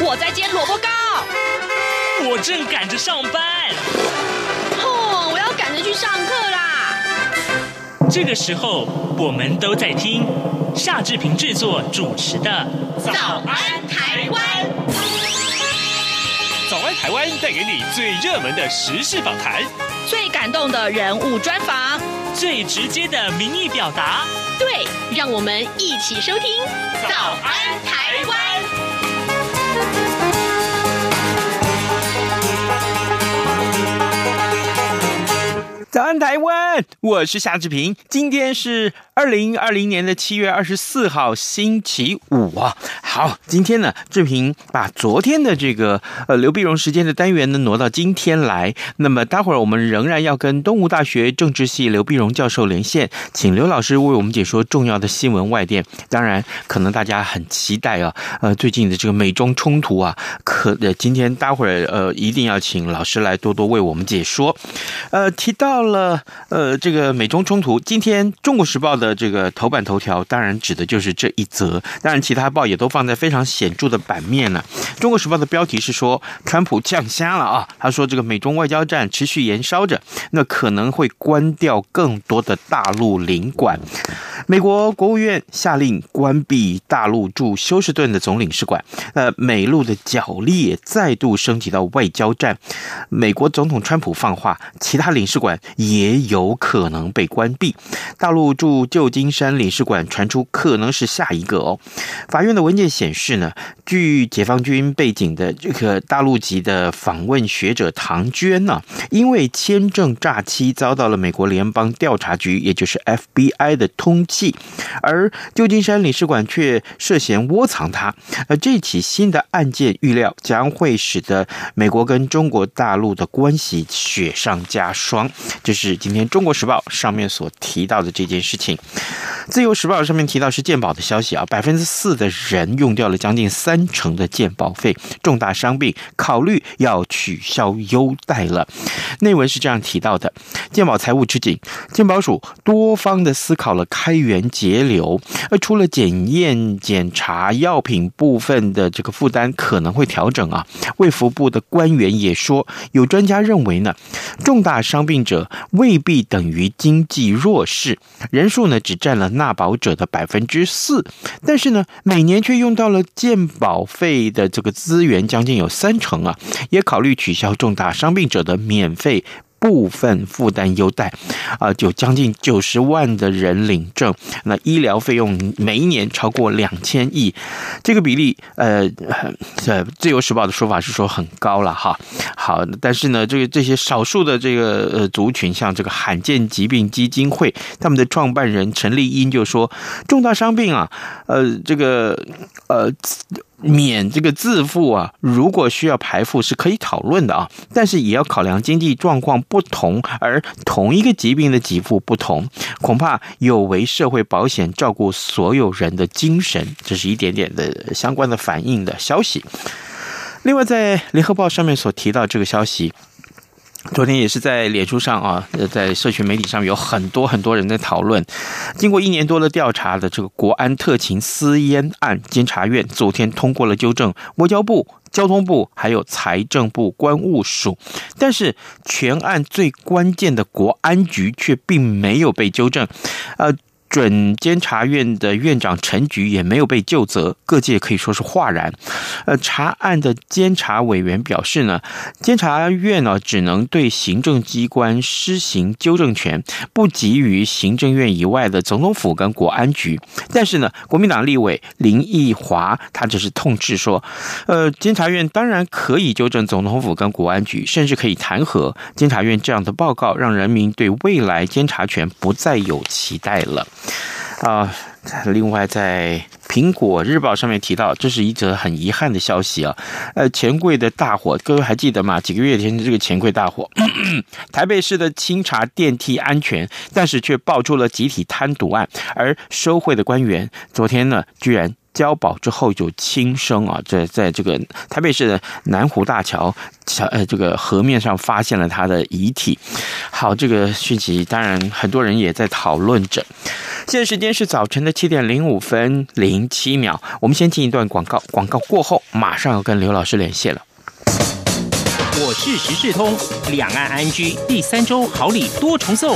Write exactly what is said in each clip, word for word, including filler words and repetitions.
我在煎萝卜糕。 我正赶着上班。 哦，我要赶着去上课啦。 这个时候，我们都在听夏志平制作主持的《 早安台湾》。 早安台湾带给你最热门的时事访谈， 最感动的人物专访， 最直接的民意表达。 对，让我们一起收听《早安台湾》。 早安台湾，我是夏志平。今天是二零二零年的七月二十四号，星期五啊。好，今天呢，志平把昨天的这个呃刘碧荣时间的单元呢挪到今天来。那么待会儿我们仍然要跟东吴大学政治系刘碧荣教授连线，请刘老师为我们解说重要的新闻外电。当然，可能大家很期待啊，呃，最近的这个美中冲突啊，可呃今天待会儿呃一定要请老师来多多为我们解说。呃，提到。到了呃，这个美中冲突，今天《中国时报》的这个头版头条，当然指的就是这一则。当然，其他报也都放在非常显著的版面了。《中国时报》的标题是说，川普降虾了啊！他说，这个美中外交战持续延烧着，那可能会关掉更多的大陆领馆。美国国务院下令关闭大陆驻休斯顿的总领事馆，呃，美陆的角力也再度升级到外交战。美国总统川普放话，其他领事馆也有可能被关闭。大陆驻旧金山领事馆传出可能是下一个哦。法院的文件显示呢，据解放军背景的这个大陆籍的访问学者唐娟呢、啊，因为签证诈欺遭到了美国联邦调查局，也就是 F B I 的通缉，而旧金山领事馆却涉嫌窝藏他。而这起新的案件预料将会使得美国跟中国大陆的关系雪上加霜。这是今天《中国时报》上面所提到的这件事情。自由时报上面提到是健保的消息啊，百分之四的人用掉了将近三成的健保费，重大伤病考虑要取消优待了。内文是这样提到的：健保财务吃紧，健保署多方的思考了开源节流，而除了检验检查药品部分的这个负担可能会调整啊。卫福部的官员也说，有专家认为呢，重大伤病者未必等于经济弱势，人数呢只占了纳保者的百分之四，但是呢每年却用到了健保费的这个资源将近有三成啊，也考虑取消重大伤病者的免费部分负担优待啊，就将近九十万的人领证，那医疗费用每一年超过两千亿，这个比例，呃，呃，自由时报的说法是说很高了哈。好，但是呢，这个这些少数的这个呃族群，像这个罕见疾病基金会，他们的创办人陈立英就说，重大伤病啊，呃，这个呃。免这个自付啊，如果需要排付是可以讨论的啊，但是也要考量经济状况不同，而同一个疾病的给付不同，恐怕有违社会保险照顾所有人的精神，这是一点点的相关的反映的消息。另外，在联合报上面所提到这个消息，昨天也是在脸书上啊，在社群媒体上有很多很多人在讨论。经过一年多的调查的这个国安特勤私烟案，监察院昨天通过了纠正外交部、交通部还有财政部关务署，但是全案最关键的国安局却并没有被纠正。呃。准监察院的院长陈菊也没有被究责，各界可以说是哗然。呃，查案的监察委员表示呢，监察院呢只能对行政机关施行纠正权，不给予行政院以外的总统府跟国安局。但是呢，国民党立委林奕华他只是痛斥说，呃，监察院当然可以纠正总统府跟国安局，甚至可以弹劾监察院这样的报告，让人民对未来监察权不再有期待了。啊，另外在苹果日报上面提到，这是一则很遗憾的消息啊。呃，钱柜的大火，各位还记得吗？几个月前的这个钱柜大火，咳咳台北市的清查电梯安全，但是却爆出了集体贪渎案，而收贿的官员昨天呢，居然交保之后就轻生啊！在在这个台北市的南湖大桥呃这个河面上发现了他的遗体。好，这个讯息当然很多人也在讨论着。 现在时间是早晨的七点零五分零七秒。我们先进一段广告，广告过后马上要跟刘老师连线了。 我是时事通，两岸 I N G 第三周好礼多重送。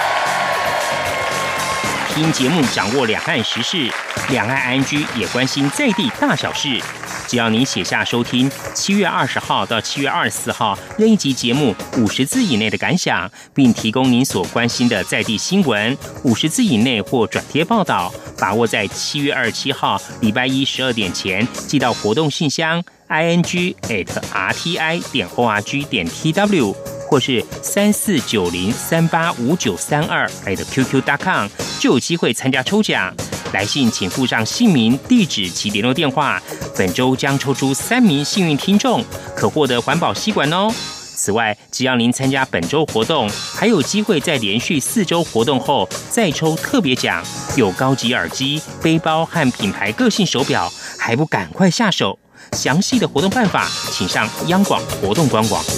听节目掌握两岸时事，两岸 I N G 也关心在地大小事。只要您写下收听七月二十号到七月二十四号任一集节目五十字以内的感想，并提供您所关心的在地新闻五十字以内或转贴报道，把握在七月二十七号礼拜一十二点前寄到活动信箱 i n g at r t i 点 o r g 点 t w 或是三四九零三八五九三二 at q q dot com 就有机会参加抽奖。来信请附上姓名、地址及联络电话。本周将抽出三名幸运听众，可获得环保吸管哦。此外，只要您参加本周活动，还有机会在连续四周活动后再抽特别奖，有高级耳机、背包和品牌个性手表，还不赶快下手？详细的活动办法，请上央广活动官网。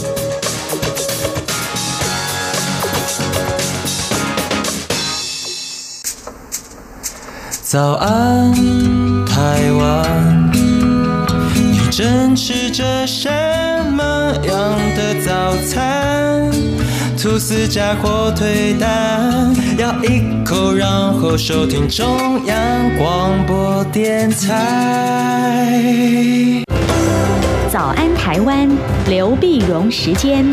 早安，台湾，你正吃着什么样的早餐？吐司加火腿蛋，咬一口，然后收听中央广播电台。 早安，台湾，刘必荣时间。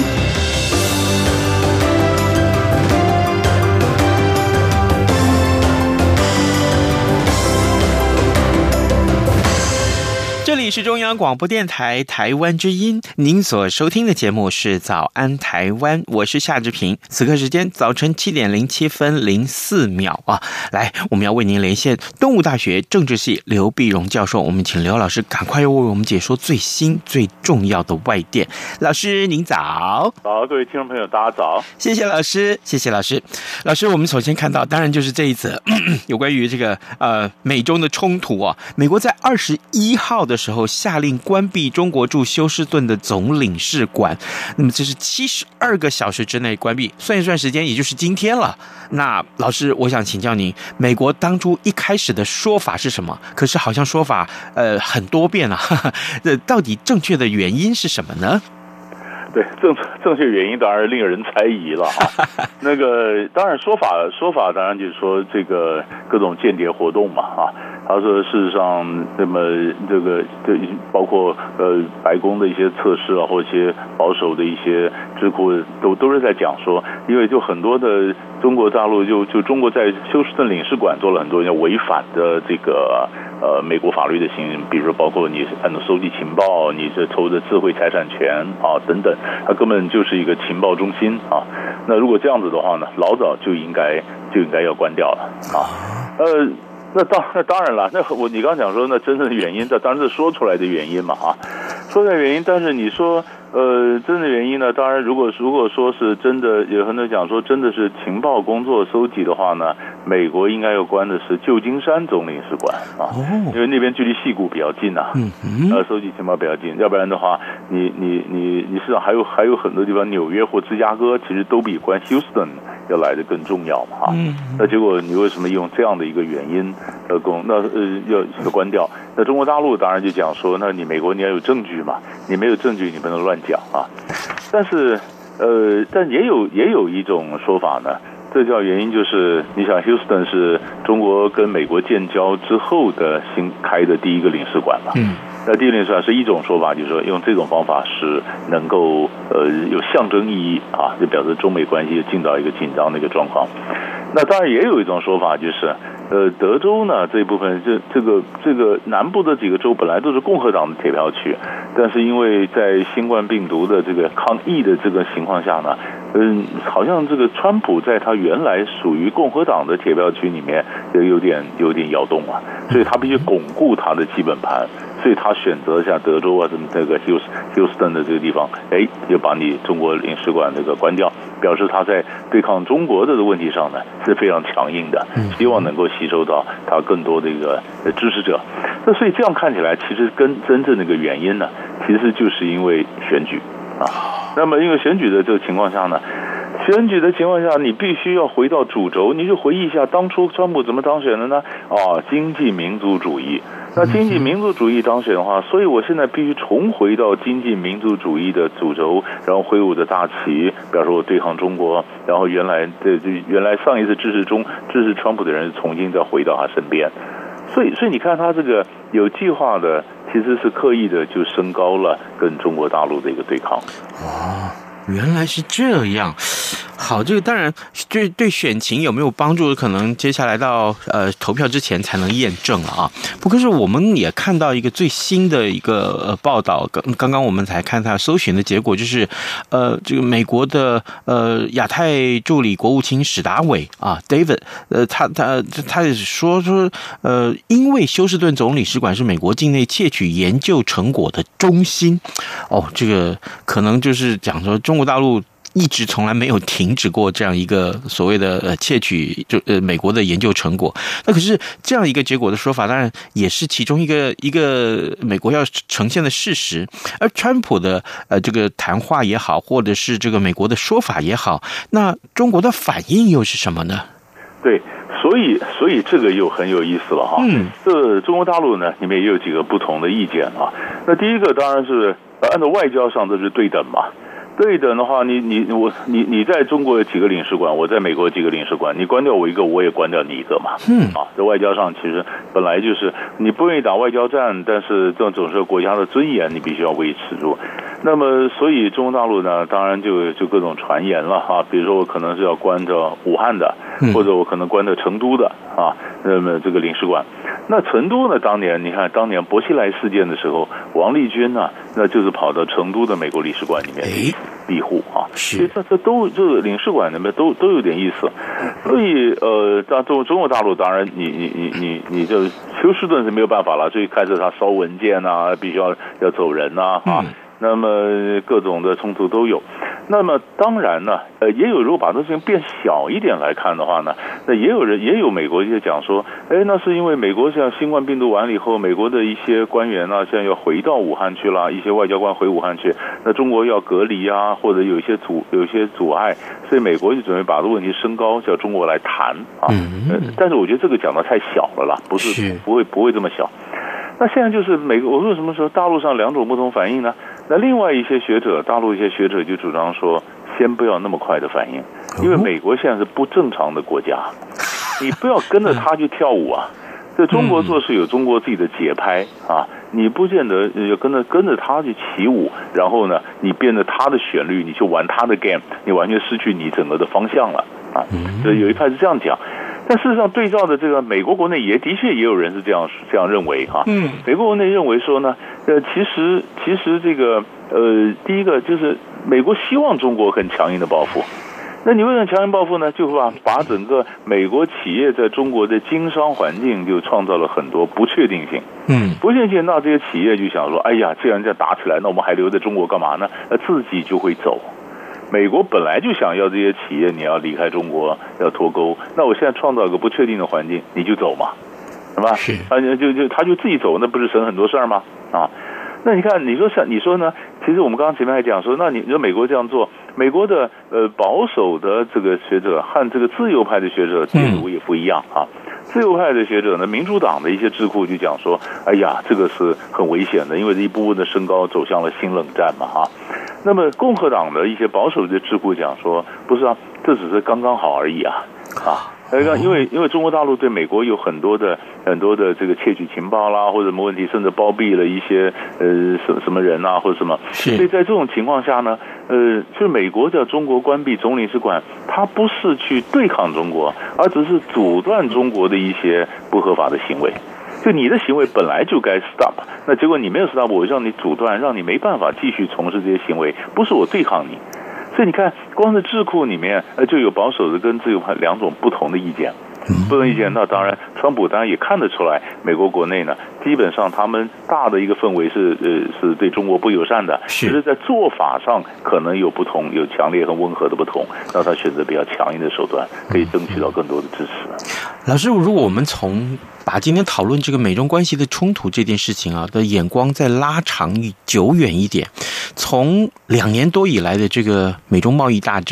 这里是中央广播电台台湾之音，您所收听的节目是早安台湾，我是夏志平。此刻时间早晨七点零七分零四秒啊！来，我们要为您连线东吴大学政治系刘必荣教授，我们请刘老师赶快为我们解说最新最重要的外电。老师您早。 好，各位听众朋友大家早。 谢谢老师，谢谢老师。老师，我们首先看到当然就是这一则咳咳有关于这个呃美中的冲突啊。美国在二十一号的时候下令关闭中国驻休斯顿的总领事馆，那么这是七十二个小时之内关闭，算一算时间也就是今天了。那老师，我想请教您，美国当初一开始的说法是什么？可是好像说法呃很多遍了，哈哈，这到底正确的原因是什么呢？ 对，正正确原因当然令人猜疑了啊。那个当然说法说法当然就是说这个各种间谍活动嘛啊。他说事实上，那么这个这包括呃白宫的一些测试啊，或一些保守的一些智库都都是在讲说，因为就很多的中国大陆就就中国在休斯顿领事馆做了很多要违反的这个呃美国法律的行为，比如说包括你按照收集情报，你是抽的智慧财产权啊等等，它根本就是一个情报中心啊。那如果这样子的话呢，老早就应该就应该要关掉了啊。呃。那当那当然了，那我你刚讲说那真正的原因，这当然是说出来的原因嘛啊，说出来的原因。但是你说呃，真的原因呢？当然，如果如果说是真的，有很多人讲说真的是情报工作搜集的话呢，美国应该要关的是旧金山总领事馆啊，因为那边距离矽谷比较近啊，呃，搜集情报比较近。要不然的话，你你你你事实上还有还有很多地方，纽约或芝加哥其实都比关休斯顿要来的更重要嘛啊。那结果你为什么用这样的一个原因呃公那呃要要关掉？那中国大陆当然就讲说，那你美国你要有证据嘛，你没有证据你不能乱讲啊。但是呃，但也有也有一种说法呢，这叫原因就是你想休斯顿是中国跟美国建交之后的新开的第一个领事馆嘛。嗯。那第一个领事馆是一种说法，就是说用这种方法是能够呃有象征意义啊，就表示中美关系进到一个紧张的一个状况。那当然也有一种说法就是。呃，德州呢这一部分，这这个这个南部的几个州本来都是共和党的铁票区，但是因为在新冠病毒的这个抗疫的这个情况下呢，嗯，好像这个川普在他原来属于共和党的铁票区里面也有点有点摇动啊，所以他必须巩固他的基本盘，所以他选择像德州啊什么这个休斯休斯顿的这个地方，哎，就把你中国领事馆这个关掉，表示他在对抗中国的问题上呢是非常强硬的，希望能够吸收到他更多的一个支持者。那所以这样看起来，其实跟真正的一个原因呢，其实就是因为选举啊。那么因为选举的这个情况下呢， 选举的情况下，你必须要回到主轴，你就回忆一下当初川普怎么当选的呢？哦，经济民族主义。那经济民族主义当选的话，所以我现在必须重回到经济民族主义的主轴，然后挥舞着大旗，表示我对抗中国。然后原来这原来上一次支持中支持川普的人，重新再回到他身边。所以，所以你看他这个有计划的，其实是刻意的就升高了跟中国大陆的一个对抗。 哦，原来是这样。好，这个当然对对选情有没有帮助，可能接下来到呃投票之前才能验证了啊。不过是我们也看到一个最新的一个呃报道，刚刚刚我们才看他搜寻的结果，就是呃这个美国的呃亚太助理国务卿史达伟啊 David， 呃他他他也说说呃因为休斯顿总领事馆是美国境内窃取研究成果的中心，哦，这个可能就是讲说中国大陆一直从来没有停止过这样一个所谓的呃窃取就呃美国的研究成果。那可是这样一个结果的说法，当然也是其中一个一个美国要呈现的事实。而川普的呃这个谈话也好，或者是这个美国的说法也好，那中国的反应又是什么呢？ 对，所以所以这个又很有意思了哈。嗯，这中国大陆呢里面也有几个不同的意见啊。那第一个当然是按照外交上这是对等嘛。对等的话，你你我你你在中国有几个领事馆，我在美国有几个领事馆，你关掉我一个，我也关掉你一个嘛。嗯，啊，在外交上其实本来就是你不愿意打外交战，但是这种是国家的尊严，你必须要维持住。那么，所以中国大陆呢，当然就就各种传言了哈，比如说我可能是要关着武汉的，或者我可能关着成都的啊，那么这个领事馆。那成都呢，当年你看当年薄熙来事件的时候，王立军呢，那就是跑到成都的美国领事馆里面庇护啊，所以这这都这个领事馆里面都都有点意思。所以呃，在中中国大陆当然你你你你你就休斯顿是没有办法了，所以开始他烧文件啊，必须要要走人啊啊。那么各种的冲突都有，那么当然呢，呃，也有如果把这事情变小一点来看的话呢，那也有人也有美国就讲说，哎，那是因为美国像新冠病毒完了以后，美国的一些官员呢，现在要回到武汉去了，一些外交官回武汉去，那中国要隔离啊，或者有一些阻有一些阻碍，所以美国就准备把这个问题升高，叫中国来谈啊。呃、但是我觉得这个讲的太小了啦，不是不会不会这么小。那现在就是美国，我为什么说大陆上两种不同反应呢？那另外一些学者，大陆一些学者就主张说，先不要那么快的反应，因为美国现在是不正常的国家，你不要跟着他去跳舞啊。这中国做事有中国自己的节拍啊，你不见得要跟着跟着他去起舞，然后呢，你变着他的旋律，你去玩他的 game， 你完全失去你整个的方向了啊。所以有一派是这样讲。但事实上，对照的这个美国国内也的确也有人是这样这样认为哈。嗯，美国国内认为说呢，呃，其实其实这个呃，第一个就是美国希望中国很强硬的报复。那你为什么强硬报复呢？就把把整个美国企业在中国的经商环境就创造了很多不确定性。嗯，不确定性，那这些企业就想说，哎呀，既然这样打起来，那我们还留在中国干嘛呢？那自己就会走。美国本来就想要这些企业，你要离开中国，要脱钩。那我现在创造一个不确定的环境，你就走嘛，是吧？是啊，就就他就自己走，那不是省很多事儿吗？啊，那你看，你说像你说呢？其实我们刚刚前面还讲说，那你说美国这样做，美国的呃保守的这个学者和这个自由派的学者解读也不一样啊。自由派的学者呢，民主党的一些智库就讲说，哎呀，这个是很危险的，因为这一步步的升高走向了新冷战嘛，哈。那么共和党的一些保守的智库讲说，不是啊，这只是刚刚好而已啊，啊。因为因为中国大陆对美国有很多的很多的这个窃取情报啦，或者什么问题，甚至包庇了一些呃什什么人啊，或者什么。所以在这种情况下呢，呃，就是美国的中国关闭总领事馆，它不是去对抗中国，而只是阻断中国的一些不合法的行为。就你的行为本来就该 stop， 那结果你没有 stop， 我让你阻断，让你没办法继续从事这些行为，不是我对抗你。所以你看，光是智库里面呃就有保守的跟自由派两种不同的意见，不同意见。那当然，川普当然也看得出来，美国国内呢，基本上他们大的一个氛围是呃是对中国不友善的，只是在做法上可能有不同，有强烈和温和的不同，让他选择比较强硬的手段，可以争取到更多的支持。 老师，如果我们从把今天讨论这个美中关系的冲突这件事情啊的眼光再拉长久远一点，从两年多以来的这个美中贸易大战，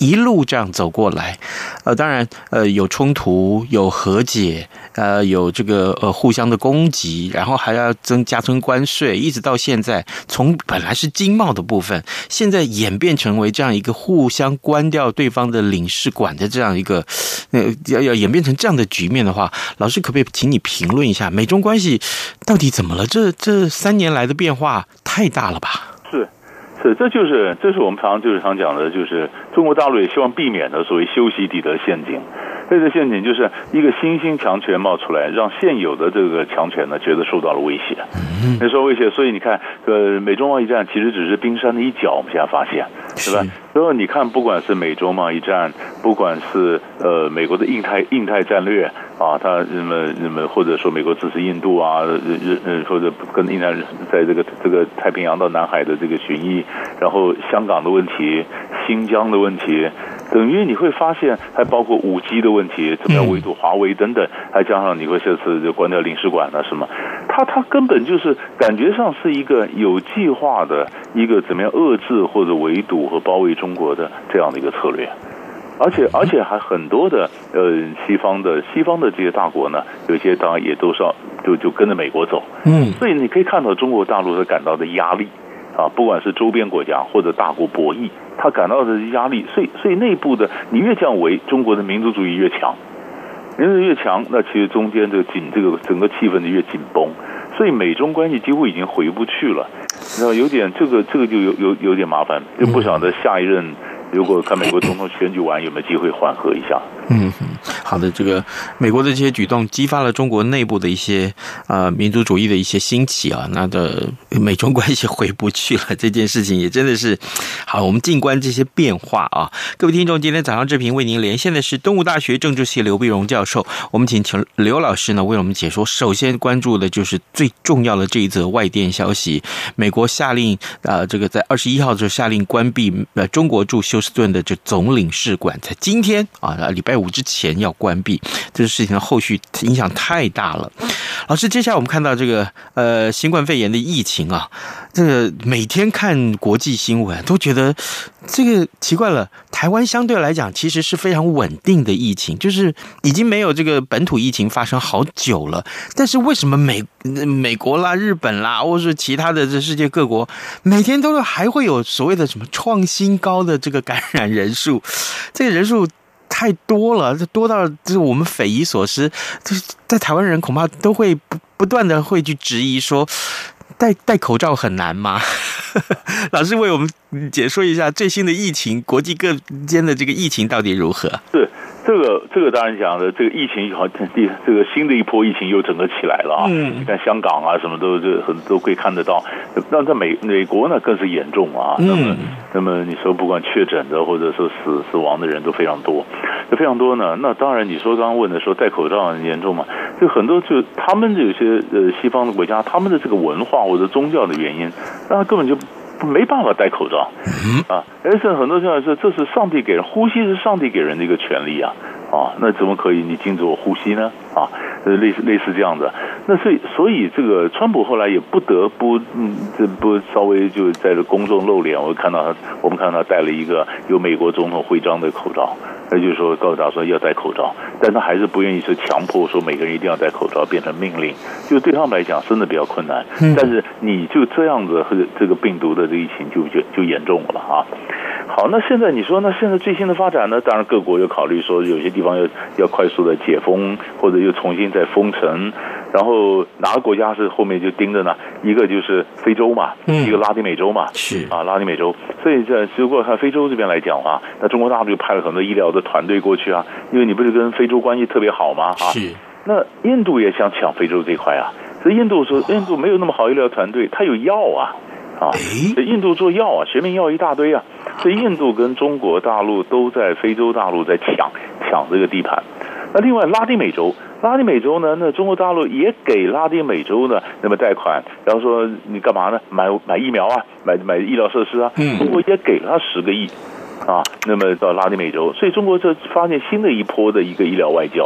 一路这样走过来，呃，当然，呃，有冲突，有和解，呃，有这个呃互相的攻击，然后还要增加征关税，一直到现在，从本来是经贸的部分，现在演变成为这样一个互相关掉对方的领事馆的这样一个，呃，要要演变成这样的局面的话，老师可不可以请你评论一下美中关系到底怎么了？这这三年来的变化太大了吧？ 是。是，这就是这是我们常就是常讲的，就是中国大陆也希望避免的所谓修昔底德陷阱。这个陷阱就是一个新兴强权冒出来，让现有的这个强权呢觉得受到了威胁。那受威胁，所以你看，呃，美中贸易战其实只是冰山的一角，我们现在发现，对吧？然后你看，不管是美中贸易战，不管是呃美国的印太印太战略啊，它那么那么或者说美国支持印度啊，呃或者跟印太在这个这个太平洋到南海的这个巡弋，然后香港的问题、新疆的问题，等于你会发现还包括五 G 的问题，怎么样围堵华为等等，还加上你会这次就关掉领事馆啊什么，它它根本就是感觉上是一个有计划的一个怎么样遏制或者围堵和包围中国的这样的一个策略。而且而且还很多的呃西方的西方的这些大国呢，有些当然也都是要就就跟着美国走，嗯，所以你可以看到中国大陆它感到的压力啊，不管是周边国家或者大国博弈，它感到的压力，所以所以内部的你越这样围，中国的民族主义越强，民族越强，那其实中间这个紧这个整个气氛就越紧绷，所以美中关系几乎已经回不去了，那有点这个这个就有有有点麻烦，就不晓得下一任。如果看美国总统选举完有没有机会缓和一下？ 嗯，好的，这个美国的这些举动激发了中国内部的一些呃民族主义的一些兴起啊，那的美中关系回不去了，这件事情也真的是好。我们静观这些变化啊，各位听众，今天早上这评为您连线的是东吴大学政治系刘必荣教授，我们请请刘老师呢为我们解说。首先关注的就是最重要的这一则外电消息，美国下令呃这个在二十一号就下令关闭呃中国驻休斯顿的这总领事馆，在今天啊礼拜五之前要关闭，这个事情的后续影响太大了。老师，接下来我们看到这个呃新冠肺炎的疫情啊，这个每天看国际新闻都觉得这个奇怪了，台湾相对来讲其实是非常稳定的疫情，就是已经没有这个本土疫情发生好久了，但是为什么美美国啦、日本啦，或是其他的这世界各国，每天都还会有所谓的什么创新高的这个感染人数，这个人数太多了，这多到就是我们匪夷所思，在台湾人恐怕都会不不断的会去质疑说，戴戴口罩很难吗？老师为我们解说一下最新的疫情，国际各间的这个疫情到底如何？ 是这个这个当然讲的，这个疫情好像这个新的一波疫情又整个起来了啊！嗯，你看香港啊什么都这很都可以看得到，那在美美国呢更是严重啊。那么、嗯、那么你说不管确诊的或者说死死亡的人都非常多，非常多呢。那当然你说刚刚问的说戴口罩很严重嘛，就很多就他们有些呃西方的国家，他们的这个文化或者宗教的原因，让他根本就没办法戴口罩啊！而且很多情况是，这是上帝给人呼吸，是上帝给人的一个权利啊！啊，那怎么可以你禁止我呼吸呢？啊，类似类似这样的。那所以所以这个川普后来也不得不嗯，这不稍微就在这公众露脸，我看到他，我们看到他戴了一个有美国总统徽章的口罩，那就是说告诉他说要戴口罩，但他还是不愿意说强迫说每个人一定要戴口罩，变成命令，就对他们来讲真的比较困难。嗯、但是你就这样子，这个病毒的这个疫情就就就严重了啊。好，那现在你说，那现在最新的发展呢？当然各国又考虑说，有些地方要要快速的解封，或者又重新再封城。然后哪个国家是后面就盯着呢？一个就是非洲嘛，嗯、一个拉丁美洲嘛， 是啊， 拉丁美洲。所以这如果看非洲这边来讲的话，那中国大陆就派了很多医疗的团队过去啊，因为你不是跟非洲关系特别好吗？啊， 是。 那印度也想抢非洲这块啊，所以印度说印度没有那么好医疗团队，它有药啊。啊，印度做药啊，学名药一大堆啊，所以印度跟中国大陆都在非洲大陆在抢抢这个地盘。那另外拉丁美洲，拉丁美洲呢，那中国大陆也给拉丁美洲呢那么贷款，然后说你干嘛呢？买买疫苗啊，买买医疗设施啊，中国也给了他十个亿啊，那么到拉丁美洲，所以中国这发现新的一波的一个医疗外交。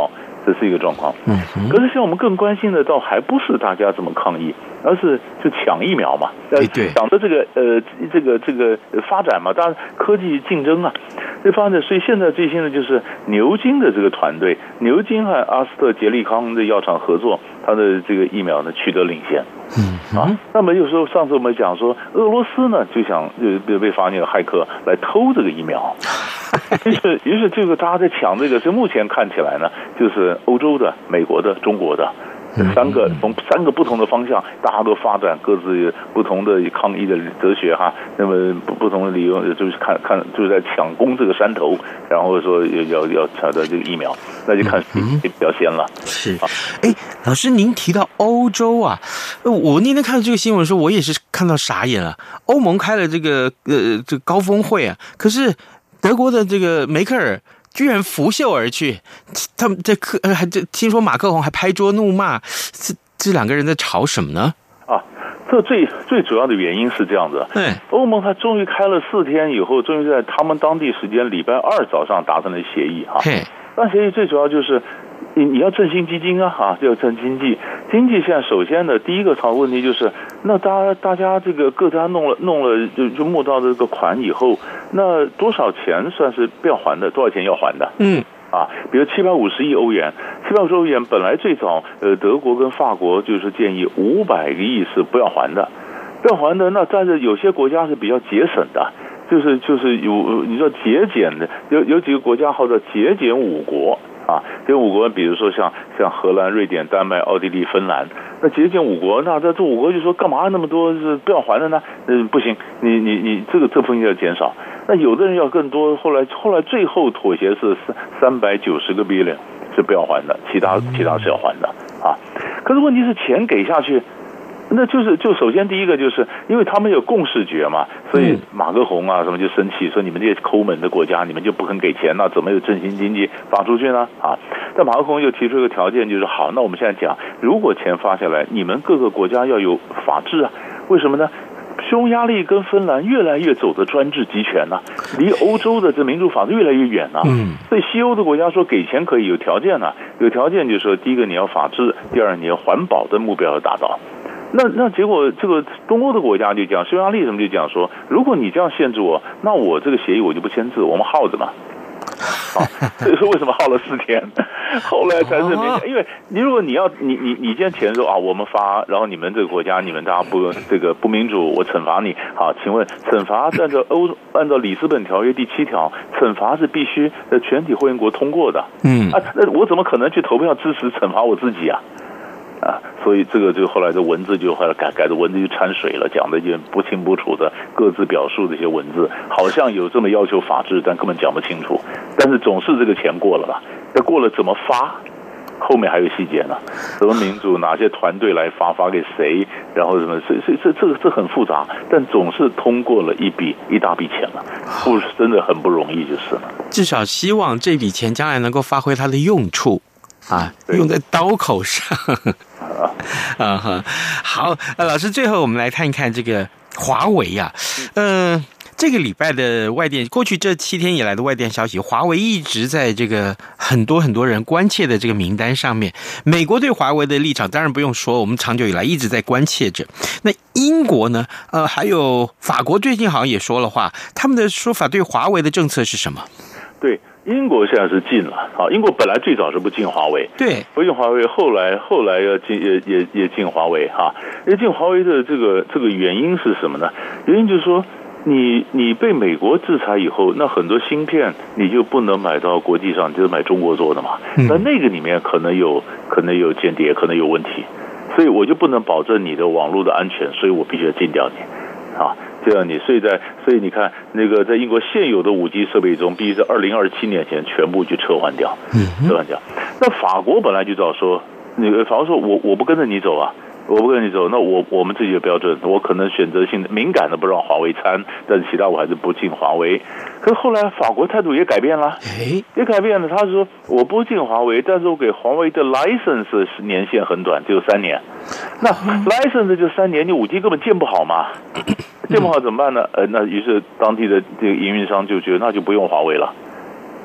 这是一个状况。 嗯， 可是像我们更关心的，倒还不是大家怎么抗议，而是就抢疫苗嘛，呃，抢的这个呃这个这个发展嘛，当然科技竞争啊，这发展，所以现在最新的就是牛津的这个团队，牛津和阿斯特捷利康的药厂合作，它的这个疫苗呢取得领先。 嗯啊，那么有时候上次我们讲说，俄罗斯呢就想就被发现有骇客来偷这个疫苗。于是，于是这个大家在抢这个，所以目前看起来呢，就是欧洲的、美国的、中国的三个从三个不同的方向，大家都发展各自不同的抗疫的哲学哈。那么不不同的理由就是看看就是在抢攻这个山头，然后说要要抢到这个疫苗，那就看谁比较先了。 是，哎，老师您提到欧洲啊，我那天看到这个新闻的时候，我也是看到傻眼了。欧盟开了这个呃这个高峰会啊，可是德国的这个梅克尔居然拂袖而去，他们这克还这听说马克宏还拍桌怒骂，这这两个人在吵什么呢？ 啊，这最最主要的原因是这样子， 对， 欧盟他终于开了四天以后，终于在他们当地时间礼拜二早上达成了协议哈。那协议最主要就是你你要振兴基金啊，啊，要振经济。经济现在首先的第一个讨论问题就是，那大家大家这个各家弄了弄了就就募到这个款以后，那多少钱算是不要还的？多少钱要还的？ 嗯。 啊，比如七百五十亿欧元，七百五十欧元本来最早呃德国跟法国就是建议五百个亿是不要还的，不要还的。那但是有些国家是比较节省的，就是就是有你说节俭的，有有几个国家号召节俭五国啊，节俭五国，比如说像像荷兰、瑞典、丹麦、奥地利、芬兰，那节俭五国，那这这五国就说干嘛那么多是不要还的呢？嗯，不行，你你你这个这部分要减少。那有的人要更多，后来后来最后妥协是三三百九十个 billion 是不要还的，其他其他是要还的啊。可是问题是钱给下去，那就是就首先第一个就是因为他们有共识决嘛，所以马克宏啊什么就生气说你们这些抠门的国家，你们就不肯给钱，那怎么有振兴经济发出去呢？啊，但马克宏又提出一个条件，就是好，那我们现在讲，如果钱发下来，你们各个国家要有法治啊，为什么呢？匈牙利跟芬兰越来越走的专制集权呐、啊，离欧洲的这民主法治越来越远呐、啊。嗯，所以西欧的国家说给钱可以，有条件呐、啊，有条件就是说，第一个你要法治，第二你要环保的目标要达到。那那结果这个东欧的国家就讲，匈牙利什么就讲说，如果你这样限制我，那我这个协议我就不签字，我们耗着嘛。啊，这是为什么耗了四天？后来才是明显，因为你如果你要你你你今天钱说啊，我们发，然后你们这个国家你们大家不这个不民主，我惩罚你。好，请问惩罚按照欧按照里斯本条约第七条，惩罚是必须呃全体会员国通过的。 嗯啊，那我怎么可能去投票支持惩罚我自己啊？啊，所以这个就后来的文字就后来改改的文字就掺水了，讲的就不清不楚的各自表述的一些文字，好像有这么要求法治，但根本讲不清楚。但是总是这个钱过了吧？那过了怎么发？后面还有细节呢，什么民主，哪些团队来发，发给谁，然后什么，所以所以这这个这很复杂，但总是通过了一笔一大笔钱了，不真的很不容易就是了。 至少希望这笔钱将来能够发挥它的用处。啊，用在刀口上啊哈。好，老师，最后我们来看一看这个华为呀、啊，嗯、呃，这个礼拜的外电，过去这七天以来的外电消息，华为一直在这个很多很多人关切的这个名单上面。美国对华为的立场当然不用说，我们长久以来一直在关切着。那英国呢？呃，还有法国最近好像也说了话，他们的说法对华为的政策是什么？ 对。英国现在是禁了啊！英国本来最早是不禁华为， 对， 不禁华为，后来后来要禁也也也禁华为哈。因为禁华为的这个这个原因是什么呢？原因就是说，你你被美国制裁以后，那很多芯片你就不能买到国际上，就是买中国做的嘛。那那个里面可能有可能有间谍，可能有问题，所以我就不能保证你的网络的安全，所以我必须要禁掉你啊。这样你，所以在所以你看，那个在英国现有的五 G 设备中，必须在二零二七年前全部去撤换掉，撤换掉。那法国本来就早说，那个法国说我我不跟着你走啊，我不跟着你走，那我我们自己的标准，我可能选择性的敏感的不让华为参，但是其他我还是不进华为。可是后来法国态度也改变了，也改变了，他说我不进华为，但是我给华为的 license 年限很短，只有三年。那 license 就三年，你五 G 根本建不好嘛。建不好怎么办呢？呃，那于是当地的这个营运商就觉得那就不用华为了，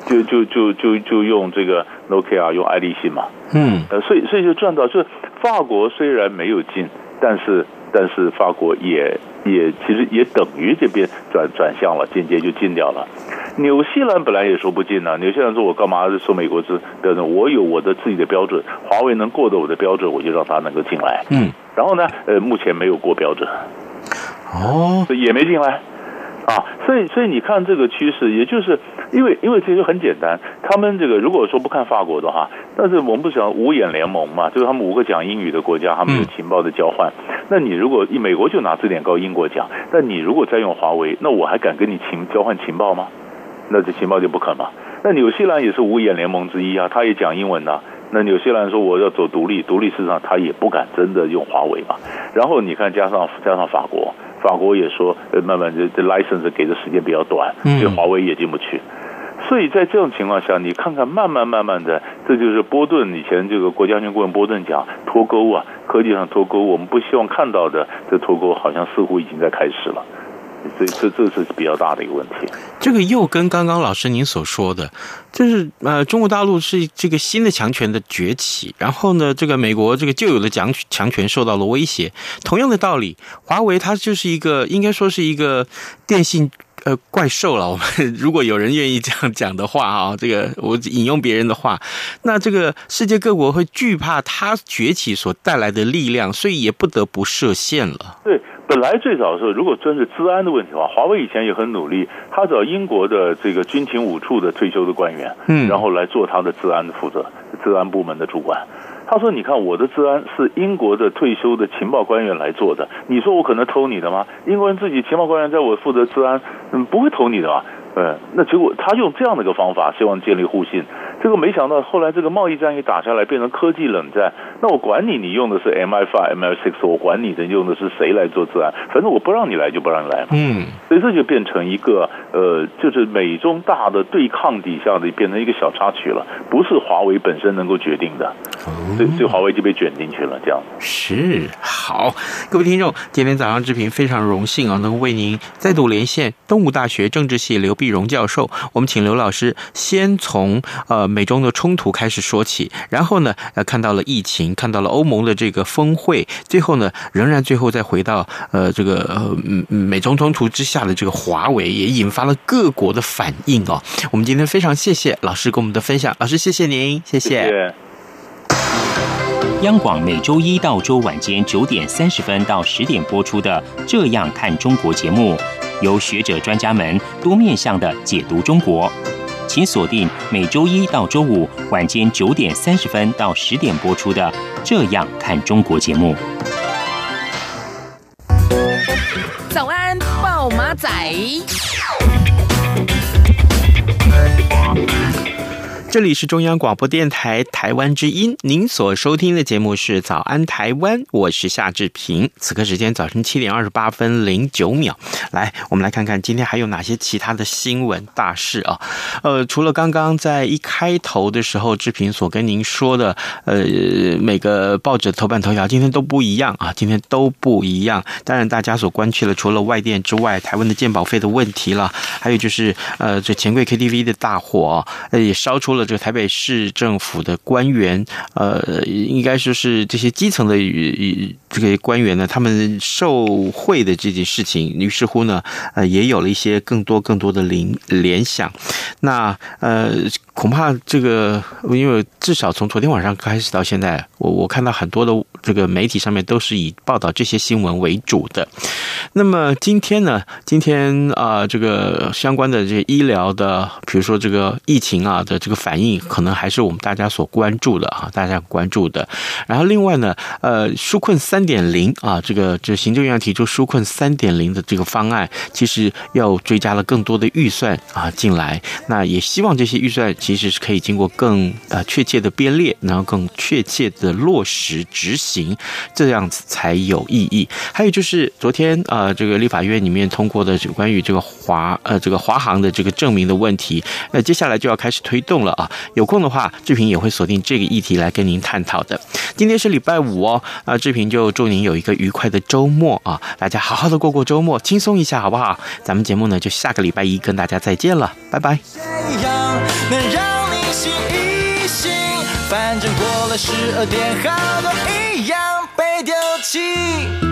就就就就就用这个 Nokia 用爱立信嘛， 嗯， 呃，所以所以就赚到，就是法国虽然没有进，但是但是法国也也其实也等于这边转转向了，间接就进掉了。纽西兰本来也说不进呢、啊，纽西兰说我干嘛说美国之标准？我有我的自己的标准，华为能过的我的标准，我就让它能够进来。 嗯， 然后呢，呃，目前没有过标准， 哦， 也没进来。啊，所以所以你看这个趋势，也就是因为因为这就很简单，他们这个如果说不看法国的话，但是我们不是讲五眼联盟嘛，就是他们五个讲英语的国家，他们有情报的交换。嗯、那你如果美国就拿字典高英国讲，那你如果再用华为，那我还敢跟你情交换情报吗？那这情报就不可嘛。那纽西兰也是五眼联盟之一啊，他也讲英文的、啊。那纽西兰说我要走独立，独立市场他也不敢真的用华为嘛。然后你看加上加上法国。法国也说，呃，慢慢这这 license 给的时间比较短，所以华为也进不去。所以在这种情况下，你看看慢慢慢慢的，这就是波顿以前这个国家安全顾问波顿讲脱钩啊，科技上脱钩，我们不希望看到的这脱钩，好像似乎已经在开始了。这这这是比较大的一个问题。 这个又跟刚刚老师您所说的，就是呃，中国大陆是这个新的强权的崛起，然后呢，这个美国这个旧有的强强权受到了威胁。同样的道理，华为它就是一个应该说是一个电信呃怪兽了。我们如果有人愿意这样讲的话啊，这个我引用别人的话，那这个世界各国会惧怕它崛起所带来的力量，所以也不得不设限了。 对。本来最早的时候，如果真是治安的问题的话，华为以前也很努力，他找英国的这个军情五处的退休的官员，嗯，然后来做他的治安的负责，治安部门的主管。他说：“你看，我的治安是英国的退休的情报官员来做的，你说我可能偷你的吗？英国人自己情报官员在我负责治安，嗯，不会偷你的吧？呃，那结果他用这样的一个方法，希望建立互信。这个没想到后来这个贸易战一打下来，变成科技冷战。那我管你，你用的是 M I 五、M I 六，我管你的用的是谁来做治安，反正我不让你来就不让你来嘛。嗯，所以这就变成一个呃，就是美中大的对抗底下的变成一个小插曲了，不是华为本身能够决定的。所以，所以华为就被卷进去了。这样是好，各位听众，今天早上之平非常荣幸啊，能够为您再度连线东吴大学政治系刘碧荣教授。我们请刘老师先从呃美中的冲突开始说起，然后呢，呃看到了疫情，看到了欧盟的这个峰会，最后呢，仍然最后再回到呃这个呃美中冲突之下的这个华为，也引发了各国的反应哦。我们今天非常谢谢老师跟我们的分享，老师谢谢您，谢谢。 谢谢。 央广每周一到周晚间九点三十分到十点播出的《这样看中国》节目，由学者专家们多面向的解读中国。请锁定每周一到周五晚间九点三十分到十点播出的《这样看中国》节目。 早安，暴马仔。 这里是中央广播电台台湾之音，您所收听的节目是早安台湾，我是夏志平。此刻时间早晨七点二十八分零九秒，来，我们来看看今天还有哪些其他的新闻大事啊？呃，除了刚刚在一开头的时候，志平所跟您说的，呃，每个报纸头版头条今天都不一样啊，今天都不一样。当然，大家所关切的除了外电之外，台湾的健保费的问题了，还有就是呃，这钱柜 K T V 的大火，呃，也烧出了这个台北市政府的官员，呃，应该说是这些基层的这个官员呢，他们受贿的这件事情，于是乎呢，呃，也有了一些更多更多的联联想。那呃，恐怕这个，因为至少从昨天晚上开始到现在，我我看到很多的这个媒体上面都是以报道这些新闻为主的。那么今天呢，今天啊、呃，这个相关的这个医疗的，比如说这个疫情啊的这个反应，可能还是我们大家所关注的啊，大家关注的。然后另外呢，呃，纾困 三点零 啊，这个这行政院提出纾困 三点零 的这个方案，其实要追加了更多的预算啊进来。那也希望这些预算其实是可以经过更呃确切的编列，然后更确切的落实执行，这样子才有意义。还有就是昨天呃这个立法院里面通过的这个关于这个华呃这个华航的这个证明的问题，那接下来就要开始推动了啊。有空的话，志平也会锁定这个议题来跟您探讨的。今天是礼拜五哦，啊，志平就祝您有一个愉快的周末啊，大家好好的过过周末，轻松一下好不好？咱们节目呢就下个礼拜一跟大家再见了，拜拜。 能让你醒一醒。反正过了十二点，好多一样被丢弃。